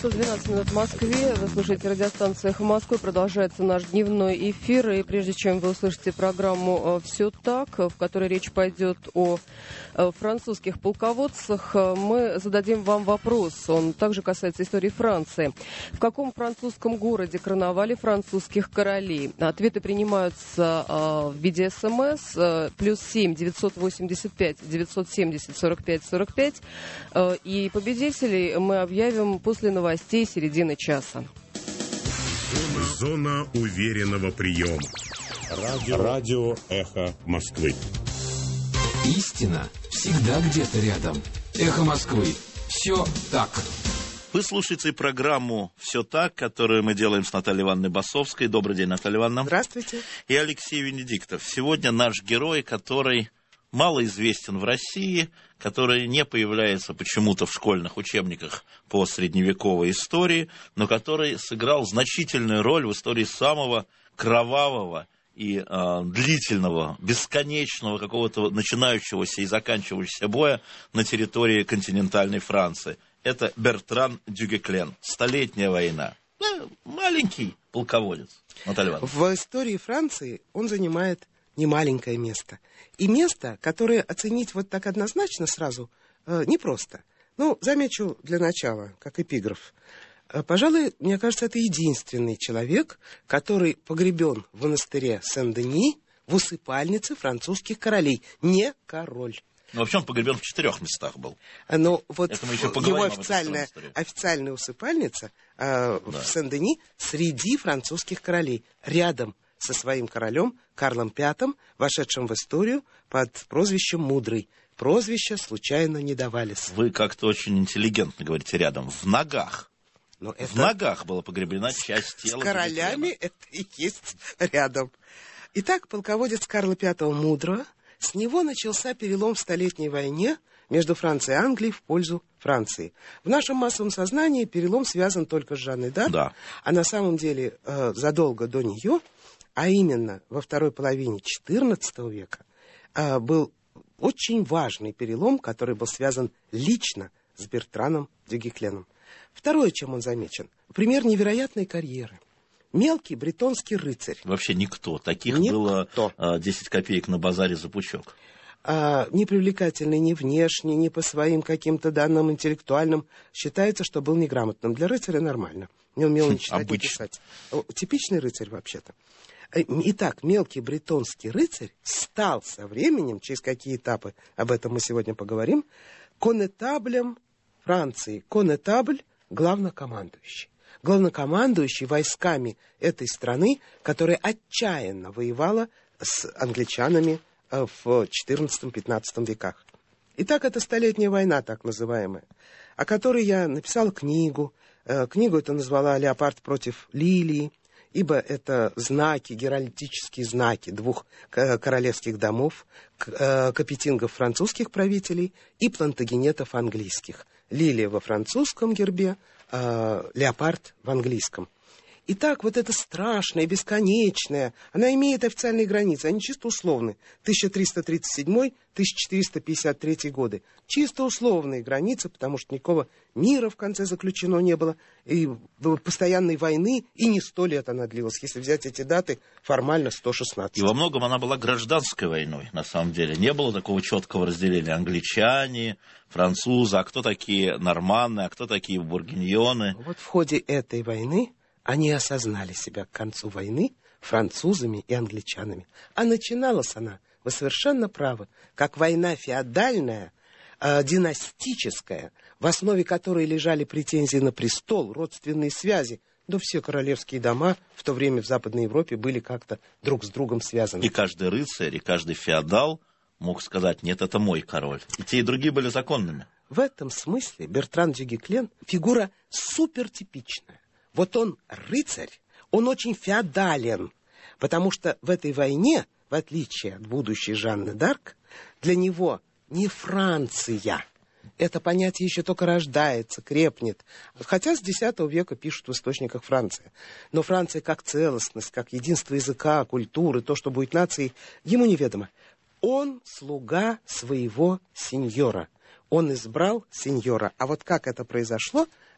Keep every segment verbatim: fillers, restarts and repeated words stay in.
часов двенадцать минут в Москве. Вы слушаете радиостанцию «Эхо Москвы». Продолжается наш дневной эфир. И прежде чем вы услышите программу «Все так», в которой речь пойдет о французских полководцах, мы зададим вам вопрос. Он также касается истории Франции. В каком французском городе короновали французских королей? Ответы принимаются в виде СМС. Плюс семь девятьсот восемьдесят пять девятьсот семьдесят сорок пять сорок пять. И победителей мы объявим после новостей середины часа. Зона уверенного приема. Радио, Радио «Эхо Москвы». Истина всегда где-то рядом. «Эхо Москвы». Все так. Вы слушаете программу «Все так», которую мы делаем с Натальей Ивановной Басовской. Добрый день, Наталья Ивановна. Здравствуйте. И Алексей Венедиктов. Сегодня наш герой, который мало известен в России, который не появляется почему-то в школьных учебниках по средневековой истории, но который сыграл значительную роль в истории самого кровавого и э, длительного, бесконечного какого-то начинающегося и заканчивающегося боя на территории континентальной Франции. Это Бертран Дюгеклен. Столетняя война. Ну, маленький полководец. Наталья Ивановна. В истории Франции он занимает немаленькое место. И место, которое оценить вот так однозначно сразу э, непросто. Ну, замечу для начала, как эпиграф. Э, пожалуй, мне кажется, это единственный человек, который погребен в монастыре Сен-Дени в усыпальнице французских королей. Не король. Ну, вообще он погребен в четырех местах был. Но вот его официальная, официальная усыпальница э, да. в Сен-Дени среди французских королей. Рядом со своим королем Карлом Пятым, вошедшим в историю под прозвищем «Мудрый». Прозвища случайно не давались. Вы как-то очень интеллигентно говорите «рядом». В ногах. Но в это... ногах была погребена часть тела. С королями это и есть рядом. Итак, полководец Карла Пятого Мудрого. С него начался перелом в Столетней войне между Францией и Англией в пользу Франции. В нашем массовом сознании перелом связан только с Жанной д'Арк. Да. А на самом деле э, задолго до нее, а именно во второй половине четырнадцатого века, э, был очень важный перелом, который был связан лично с Бертраном Дюгекленом. Второе, чем он замечен, пример невероятной карьеры. Мелкий бретонский рыцарь. Вообще никто. Таких никто. было а, десять копеек на базаре за пучок. А, не привлекательный ни внешне, ни по своим каким-то данным интеллектуальным. Считается, что был неграмотным. Для рыцаря нормально. Не умел ни читать, ни писать. Типичный рыцарь вообще-то. Итак, мелкий бретонский рыцарь стал со временем, через какие этапы, об этом мы сегодня поговорим, конетаблем Франции. Конетабль — главнокомандующий. Главнокомандующий войсками этой страны, которая отчаянно воевала с англичанами в четырнадцатом-пятнадцатом веках. Итак, это Столетняя война, так называемая, о которой я написала книгу. Книгу эту назвала «Леопард против лилии», ибо это знаки, геральдические знаки двух королевских домов, капетингов французских правителей и плантагенетов английских. Лилия во французском гербе, э, леопард в английском. Итак, вот это страшное, бесконечное, она имеет официальные границы, они чисто условны. тысяча триста тридцать седьмой — тысяча четыреста пятьдесят третий годы. Чисто условные границы, потому что никакого мира в конце заключено не было, и постоянной войны, и не сто лет она длилась. Если взять эти даты, формально сто шестнадцать. И во многом она была гражданской войной, на самом деле. Не было такого четкого разделения. Англичане, французы, а кто такие норманны, а кто такие бургиньоны. Вот в ходе этой войны они осознали себя к концу войны французами и англичанами. А начиналась она, вы совершенно правы, как война феодальная, э, династическая, в основе которой лежали претензии на престол, родственные связи. Да все королевские дома в то время в Западной Европе были как-то друг с другом связаны. И каждый рыцарь, и каждый феодал мог сказать: нет, это мой король. И те, и другие были законными. В этом смысле Бертран Дюгеклен фигура супертипичная. Вот он рыцарь, он очень феодален, потому что в этой войне, в отличие от будущей Жанны д'Арк, для него не Франция. Это понятие еще только рождается, крепнет. Хотя с десятого века пишут в источниках Франция. Но Франция как целостность, как единство языка, культуры, то, что будет нацией, ему неведомо. Он слуга своего сеньора. Он избрал сеньора. А вот как это произошло,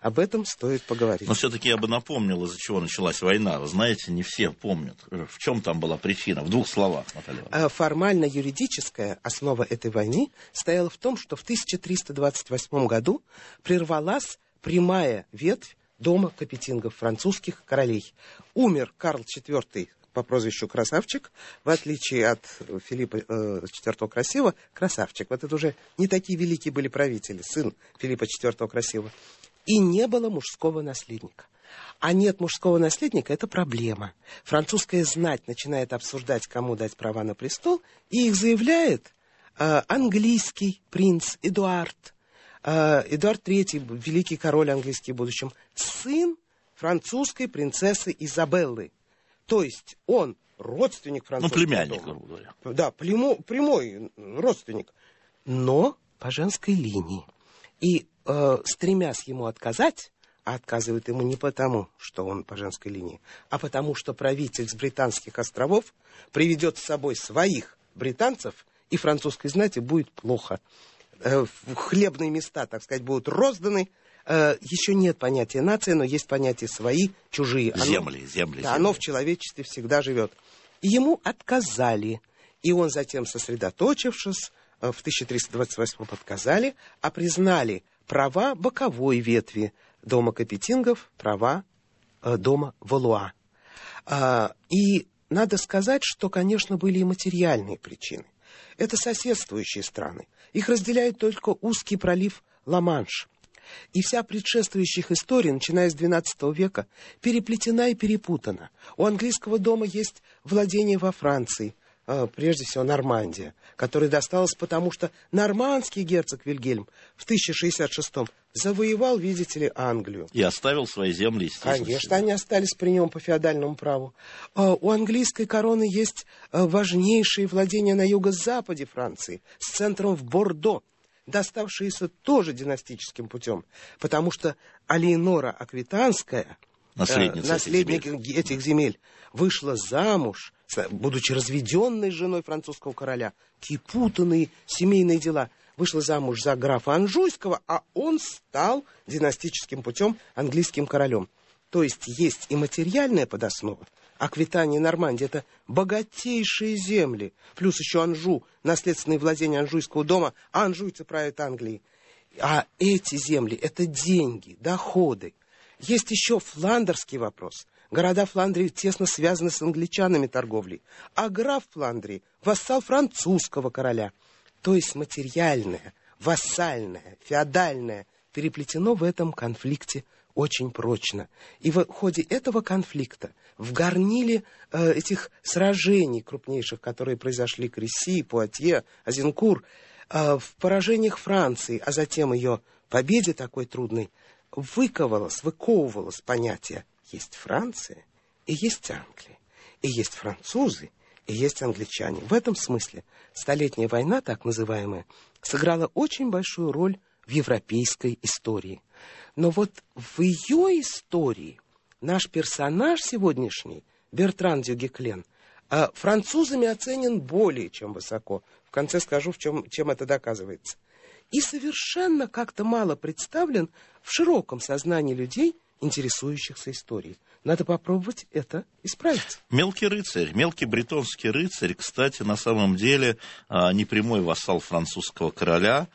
Об этом стоит поговорить. Но все-таки я бы напомнил, из-за чего началась война. Вы знаете, не все помнят. В чем там была причина? В двух словах, Наталья. Формально-юридическая основа этой войны стояла в том, что в тысяча триста двадцать восьмом году прервалась прямая ветвь дома Капетингов, французских королей. Умер Карл четвёртый по прозвищу Красавчик, в отличие от Филиппа четвёртого Красивого, Красавчик. Вот это уже не такие великие были правители, сын Филиппа четвёртого Красивого. И не было мужского наследника. А нет мужского наследника – это проблема. Французская знать начинает обсуждать, кому дать права на престол, и их заявляет э, английский принц Эдуард. Э, Эдуард третий, великий король английский в будущем, сын французской принцессы Изабеллы. То есть он родственник французского Ну, племянник, дома. грубо говоря. Да, прямо, прямой родственник. Но по женской линии. И э, стремясь ему отказать, а отказывает ему не потому, что он по женской линии, а потому, что правитель с Британских островов приведет с собой своих британцев, и французской знати будет плохо. Э, хлебные места, так сказать, будут розданы. Э, еще нет понятия нация, но есть понятие свои, чужие. Оно, земли, земли, да, земли. Оно в человечестве всегда живет. И ему отказали. И он затем, сосредоточившись, в тысяча триста двадцать восьмом отказали, а признали права боковой ветви дома Капетингов, права э, дома Валуа. А, и надо сказать, что, конечно, были и материальные причины. Это соседствующие страны. Их разделяет только узкий пролив Ла-Манш. И вся предшествующая их история, начиная с двенадцатого века, переплетена и перепутана. У английского дома есть владение во Франции, прежде всего Нормандия, которая досталась потому, что нормандский герцог Вильгельм в тысяча шестьдесят шестом завоевал, видите ли, Англию. И оставил свои земли, естественно. Конечно, они остались при нем по феодальному праву. У английской короны есть важнейшие владения на юго-западе Франции, с центром в Бордо, доставшиеся тоже династическим путем, потому что Алеонора Аквитанская, наследница наследник этих земель. этих земель, вышла замуж, будучи разведенной женой французского короля, какие путанные семейные дела, вышла замуж за графа Анжуйского, а он стал династическим путем английским королем. То есть есть и материальная подоснова. Аквитания и Нормандия – это богатейшие земли, плюс еще Анжу, наследственные владения Анжуйского дома, а анжуйцы правят Англией. А эти земли – это деньги, доходы. Есть еще фландерский вопрос. Города Фландрии тесно связаны с англичанами торговлей. А граф Фландрии – вассал французского короля. То есть материальное, вассальное, феодальное переплетено в этом конфликте очень прочно. И в ходе этого конфликта, в горниле э, этих сражений крупнейших, которые произошли Креси, Пуатье, Азенкур, э, в поражениях Франции, а затем ее победе такой трудной, выковалось, выковывалось понятие: есть Франция и есть Англия, и есть французы, и есть англичане. В этом смысле Столетняя война, так называемая, сыграла очень большую роль в европейской истории. Но вот в ее истории наш персонаж сегодняшний, Бертран Дюгеклен, французами оценен более чем высоко. В конце скажу, в чем, чем это доказывается. И совершенно как-то мало представлен в широком сознании людей, интересующихся историей. Надо попробовать это исправить. Мелкий рыцарь, мелкий бретонский рыцарь, кстати, на самом деле не прямой вассал французского короля.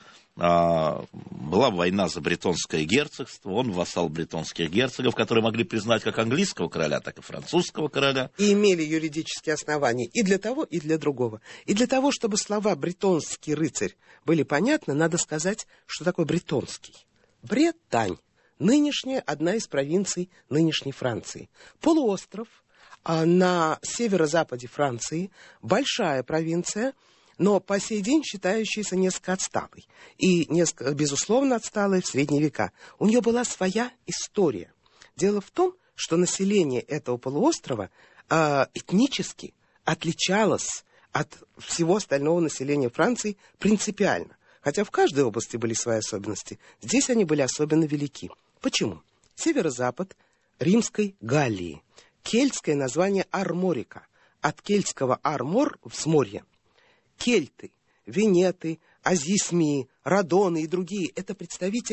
Была война за бретонское герцогство, он вассал бретонских герцогов, которые могли признать как английского короля, так и французского короля. И имели юридические основания и для того, и для другого. И для того, чтобы слова «бретонский рыцарь» были понятны, надо сказать, что такое бретонский. Бретань. Нынешняя одна из провинций нынешней Франции. Полуостров а на северо-западе Франции, большая провинция, но по сей день считающаяся несколько отсталой. И, несколько, безусловно, отсталой в средние века. У нее была своя история. Дело в том, что население этого полуострова э, этнически отличалось от всего остального населения Франции принципиально. Хотя в каждой области были свои особенности. Здесь они были особенно велики. Почему? Северо-запад Римской Галлии. Кельтское название Арморика. От кельтского армор – взморье. Кельты, венеты, азисмии, радоны и другие – это представители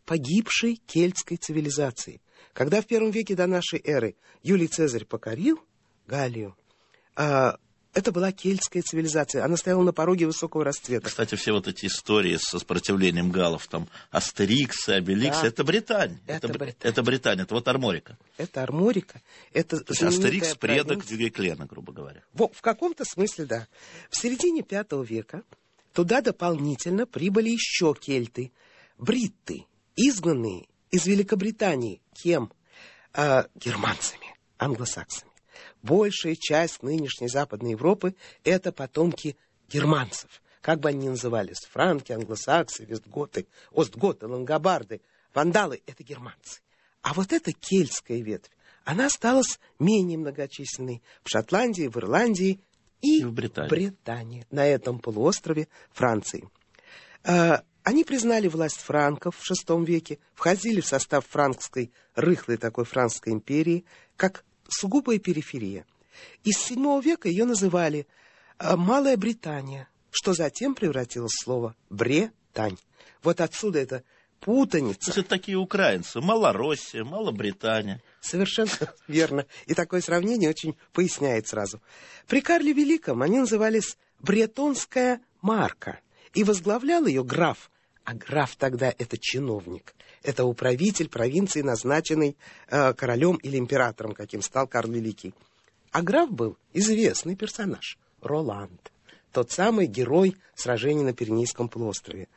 погибшей кельтской цивилизации. Когда в первом веке до нашей эры Юлий Цезарь покорил Галлию, это была кельтская цивилизация. Она стояла на пороге высокого расцвета. Кстати, все вот эти истории со сопротивлением галлов, там, Астериксы, Обеликсы, да. это Британия. Это, это, Британия. это Британия, это вот Арморика. Это Арморика. Это Астерикс — предок Дюгеклена, грубо говоря. Во, в каком-то смысле, да. В середине пятого века туда дополнительно прибыли еще кельты, бритты, изгнанные из Великобритании. Кем? А, германцами, англосаксами. Большая часть нынешней Западной Европы – это потомки германцев. Как бы они ни назывались, франки, англосаксы, вестготы, остготы, лангобарды, вандалы – это германцы. А вот эта кельтская ветвь, она осталась менее многочисленной в Шотландии, в Ирландии и, и в Британии. Британии, на этом полуострове Франции. Они признали власть франков в шестом веке, входили в состав франкской, рыхлой такой франкской империи, как сугубая периферия. Из седьмого века ее называли Малая Британия, что затем превратилось в слово Бретань. Вот отсюда это путаница. Это такие украинцы. Малороссия, Малобритания. Совершенно верно. И такое сравнение очень поясняет сразу. При Карле Великом они назывались Бретонская марка. И возглавлял ее граф. А граф тогда это чиновник. Это управитель провинции, назначенный э, королем или императором, каким стал Карл Великий. А граф был известный персонаж. Роланд. Тот самый герой сражений на Пиренейском полуострове.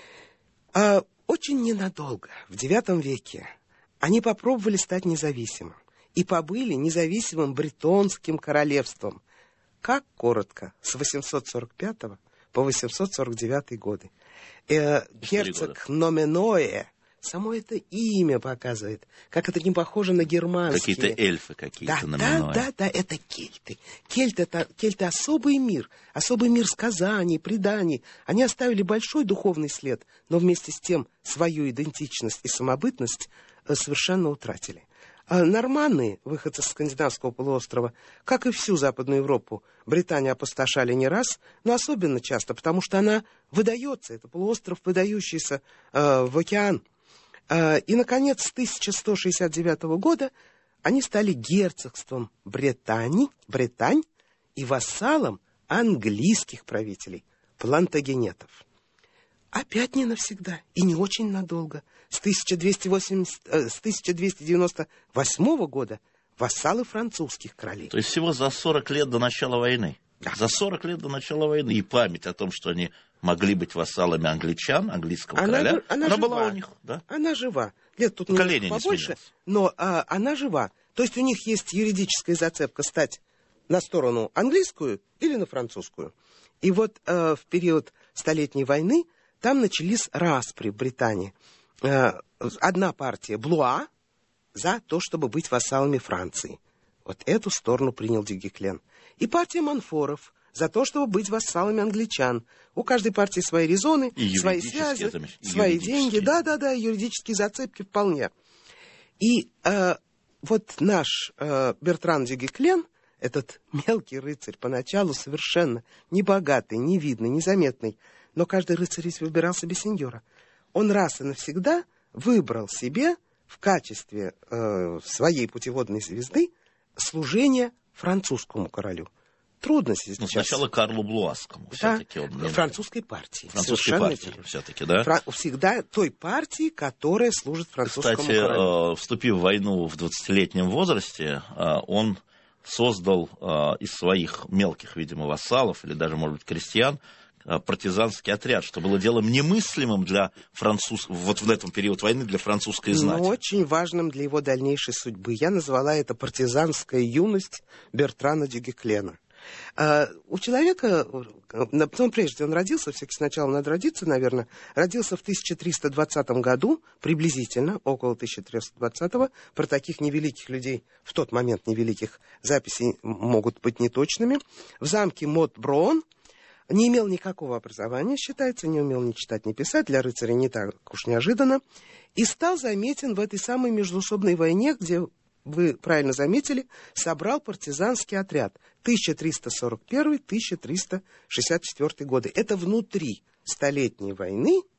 А, очень ненадолго, в девятом веке, они попробовали стать независимым. И побыли независимым бретонским королевством. Как коротко, с восемьсот сорок пятого по восемьсот сорок девятый годы. Э, герцог Номеное, само это имя показывает, как это не похоже на германские. Какие-то эльфы какие-то. Да, да, да, да, это кельты. Кельты это, кельты особый мир, особый мир сказаний, преданий. Они оставили большой духовный след, но вместе с тем свою идентичность и самобытность э, совершенно утратили. А норманны, выходцы с скандинавского полуострова, как и всю Западную Европу, Британию опустошали не раз, но особенно часто, потому что она выдается, это полуостров, выдающийся э, в океан. Э, и, наконец, с тысяча сто шестьдесят девятого года они стали герцогством Британии, Британь и вассалом английских правителей, плантагенетов. Опять не навсегда и не очень надолго. С тысяча двести восемьдесят, э, с тысяча двести девяносто восьмого года вассалы французских королей. То есть всего за сорок лет до начала войны. Да. За сорок лет до начала войны. И память о том, что они могли быть вассалами англичан, английского она, короля, она, она жива. была у них. Да? Она жива. Лет тут поколение побольше, не но а, она жива. То есть у них есть юридическая зацепка стать на сторону английскую или на французскую. И вот а, в период Столетней войны там начались распри в Британии. Одна партия Блуа за то, чтобы быть вассалами Франции. Вот эту сторону принял Дюгеклен. И партия Монфоров за то, чтобы быть вассалами англичан. У каждой партии свои резоны, свои связи, свои деньги. Да-да-да, юридические зацепки вполне. И э, вот наш э, Бертран Дюгеклен, этот мелкий рыцарь, поначалу совершенно небогатый, невидный, незаметный, но каждый рыцарь ведь выбирал себе сеньора. Он раз и навсегда выбрал себе в качестве э, своей путеводной звезды служение французскому королю. Трудно сейчас. Ну, сначала Карлу Блуаскому. Да, французской партии. Французской партии, все-таки, да? Фран... Всегда той партии, которая служит французскому Кстати, королю. Э, вступив в войну в двадцатилетнем возрасте, э, он создал э, из своих мелких, видимо, вассалов, или даже, может быть, крестьян, партизанский отряд, что было делом немыслимым для француз... вот в этом период войны для французской знати. Но очень важным для его дальнейшей судьбы. Я назвала это партизанская юность Бертрана Дюгеклена. А, у человека, ну, прежде он родился, все-таки сначала надо родиться, наверное, родился в тысяча триста двадцатом году, приблизительно, около тысяча триста двадцатого. Про таких невеликих людей, в тот момент невеликих, записи могут быть неточными. В замке Мот-Броон. Не имел никакого образования, считается, не умел ни читать, ни писать, для рыцаря не так уж неожиданно, и стал заметен в этой самой междуусобной войне, где, вы правильно заметили, собрал партизанский отряд тысяча триста сорок первый — тысяча триста шестьдесят четвёртый годы. Это внутри Столетней войны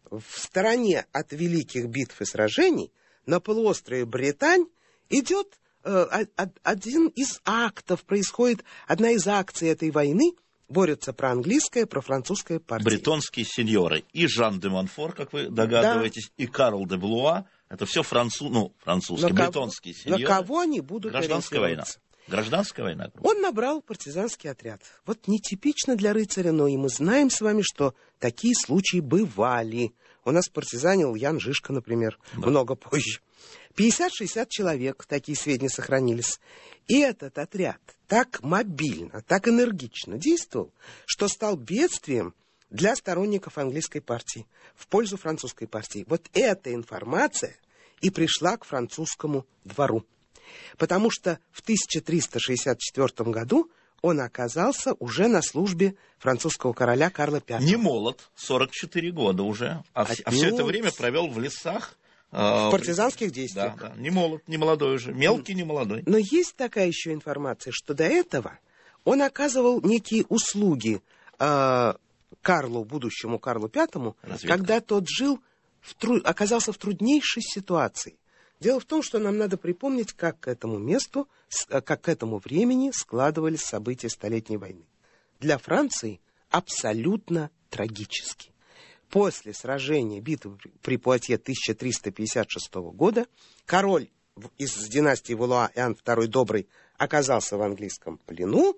в стороне от великих битв и сражений на полуострове Британь идет э, один из актов, происходит одна из акций этой войны. Борются проанглийская, профранцузская партия. Бретонские сеньоры. И Жан де Монфор, как вы догадываетесь, да. И Карл де Блуа. Это все француз, ну, французские, на бретонские кого, сеньоры. На кого они будут Гражданская война. Гражданская война. Он набрал партизанский отряд. Вот нетипично для рыцаря, но и мы знаем с вами, что такие случаи бывали. У нас партизанил Ян Жишка, например, да. много позже. пятьдесят-шестьдесят человек, такие сведения сохранились. И этот отряд так мобильно, так энергично действовал, что стал бедствием для сторонников английской партии в пользу французской партии. Вот эта информация и пришла к французскому двору. Потому что в тысяча триста шестьдесят четвёртом году он оказался уже на службе французского короля Карла Пятого. Не молод, сорок четыре года уже, а, а все это время провел в лесах. В партизанских действиях. Да, да. Не молод, не молодой уже, мелкий, не молодой. Но есть такая еще информация, что до этого он оказывал некие услуги э, Карлу, будущему Карлу Пятому, Разведка. Когда тот жил, в тру... оказался в труднейшей ситуации. Дело в том, что нам надо припомнить, как к этому месту, как к этому времени складывались события Столетней войны. Для Франции абсолютно трагически. После сражения, битвы при Пуатье тысяча триста пятьдесят шестого года, король из династии Валуа Иоанн второй Добрый оказался в английском плену,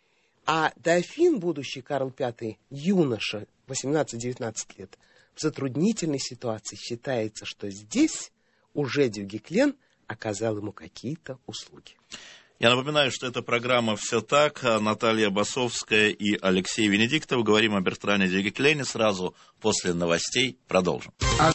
а дофин, будущий Карл Пятый, юноша, восемнадцать-девятнадцать лет, в затруднительной ситуации. Считается, что здесь уже Дюгеклен оказал ему какие-то услуги. Я напоминаю, что это программа «Все так». Наталья Басовская и Алексей Венедиктов. Говорим о Бертране Дюгеклене. Сразу после новостей продолжим.